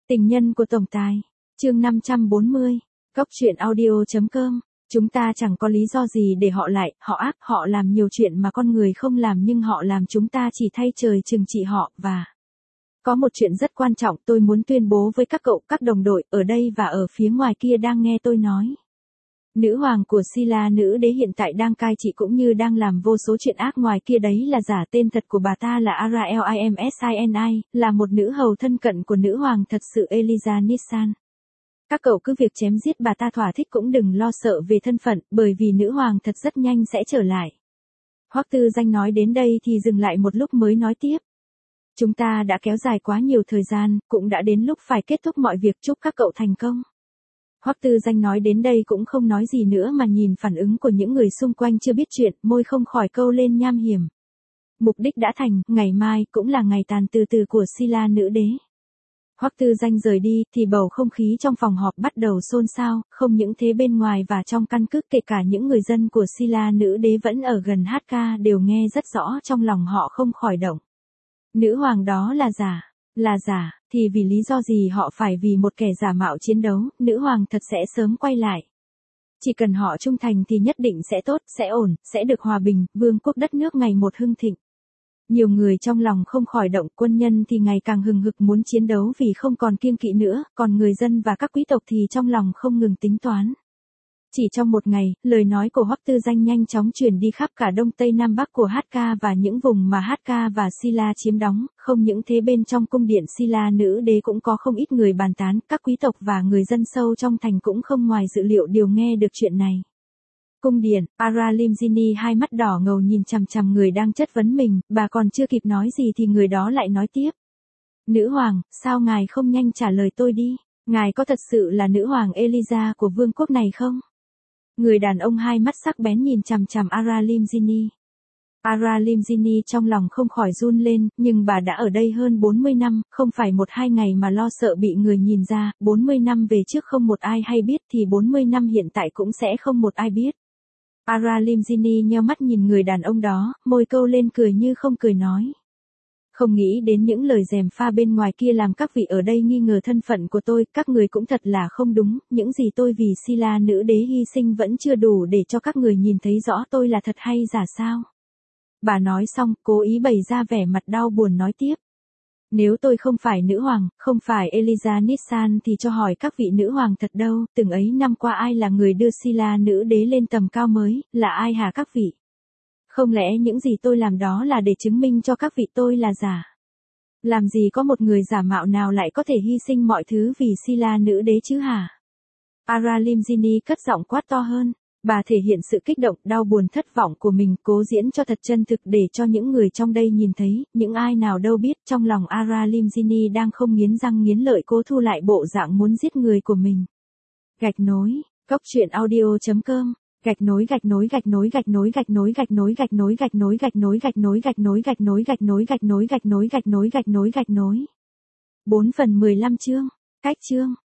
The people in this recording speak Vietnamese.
Tình nhân của tổng tài. Chương 540. Cốc truyện audio.com. Chúng ta chẳng có lý do gì để họ lại, họ ác, họ làm nhiều chuyện mà con người không làm nhưng họ làm, chúng ta chỉ thay trời trừng trị họ. Và có một chuyện rất quan trọng tôi muốn tuyên bố với các cậu, các đồng đội ở đây và ở phía ngoài kia đang nghe tôi nói. Nữ hoàng của Silla nữ đế hiện tại đang cai trị cũng như đang làm vô số chuyện ác ngoài kia đấy là giả. Tên thật của bà ta là Aralimsini, là một nữ hầu thân cận của nữ hoàng thật sự Eliza Nissan. Các cậu cứ việc chém giết bà ta thỏa thích cũng đừng lo sợ về thân phận, bởi vì nữ hoàng thật rất nhanh sẽ trở lại. Hoắc Tư Danh nói đến đây thì dừng lại một lúc mới nói tiếp. Chúng ta đã kéo dài quá nhiều thời gian, cũng đã đến lúc phải kết thúc mọi việc, chúc các cậu thành công. Hoắc Tư Danh nói đến đây cũng không nói gì nữa mà nhìn phản ứng của những người xung quanh chưa biết chuyện, môi không khỏi câu lên nham hiểm. Mục đích đã thành, ngày mai cũng là ngày tàn từ từ của Silla nữ đế. Hoắc Tư Danh rời đi thì bầu không khí trong phòng họp bắt đầu xôn xao, không những thế bên ngoài và trong căn cứ kể cả những người dân của Silla nữ đế vẫn ở gần HK đều nghe rất rõ, trong lòng họ không khỏi động. Nữ hoàng đó là giả, thì vì lý do gì họ phải vì một kẻ giả mạo chiến đấu, nữ hoàng thật sẽ sớm quay lại. Chỉ cần họ trung thành thì nhất định sẽ tốt, sẽ ổn, sẽ được hòa bình, vương quốc đất nước ngày một hưng thịnh. Nhiều người trong lòng không khỏi động, quân nhân thì ngày càng hừng hực muốn chiến đấu vì không còn kiêng kỵ nữa, còn người dân và các quý tộc thì trong lòng không ngừng tính toán. Chỉ trong một ngày, lời nói của Hoắc Tư Danh nhanh chóng truyền đi khắp cả đông tây nam bắc của HK và những vùng mà HK và Silla chiếm đóng, không những thế bên trong cung điện Silla nữ đế cũng có không ít người bàn tán, các quý tộc và người dân sâu trong thành cũng không ngoài dự liệu đều nghe được chuyện này. Cung điện, Aralimsini hai mắt đỏ ngầu nhìn chằm chằm người đang chất vấn mình, bà còn chưa kịp nói gì thì người đó lại nói tiếp. Nữ hoàng, sao ngài không nhanh trả lời tôi đi, ngài có thật sự là nữ hoàng Eliza của vương quốc này không? Người đàn ông hai mắt sắc bén nhìn chằm chằm Aralimsini. Aralimsini trong lòng không khỏi run lên, nhưng bà đã ở đây hơn 40 năm, không phải 1-2 ngày mà lo sợ bị người nhìn ra, 40 năm về trước không một ai hay biết thì 40 năm hiện tại cũng sẽ không một ai biết. Aralimsini nheo mắt nhìn người đàn ông đó, môi câu lên cười như không cười nói. Không nghĩ đến những lời gièm pha bên ngoài kia làm các vị ở đây nghi ngờ thân phận của tôi, các người cũng thật là không đúng, những gì tôi vì Silla nữ đế hy sinh vẫn chưa đủ để cho các người nhìn thấy rõ tôi là thật hay giả sao. Bà nói xong, cố ý bày ra vẻ mặt đau buồn nói tiếp. Nếu tôi không phải nữ hoàng, không phải Eliza Nissan thì cho hỏi các vị nữ hoàng thật đâu, từng ấy năm qua ai là người đưa Silla nữ đế lên tầm cao mới, là ai hả các vị? Không lẽ những gì tôi làm đó là để chứng minh cho các vị tôi là giả? Làm gì có một người giả mạo nào lại có thể hy sinh mọi thứ vì Silla nữ đế chứ hả? Aralimsini cất giọng quát to hơn. Bà thể hiện sự kích động, đau buồn, thất vọng của mình, cố diễn cho thật chân thực để cho những người trong đây nhìn thấy, những ai nào đâu biết trong lòng Aralimsini đang không nghiến răng nghiến lợi cố thu lại bộ dạng muốn giết người của mình. Gạch nối, cốc truyện audio.com. Gạch nối 4/15 chương. Cách chương.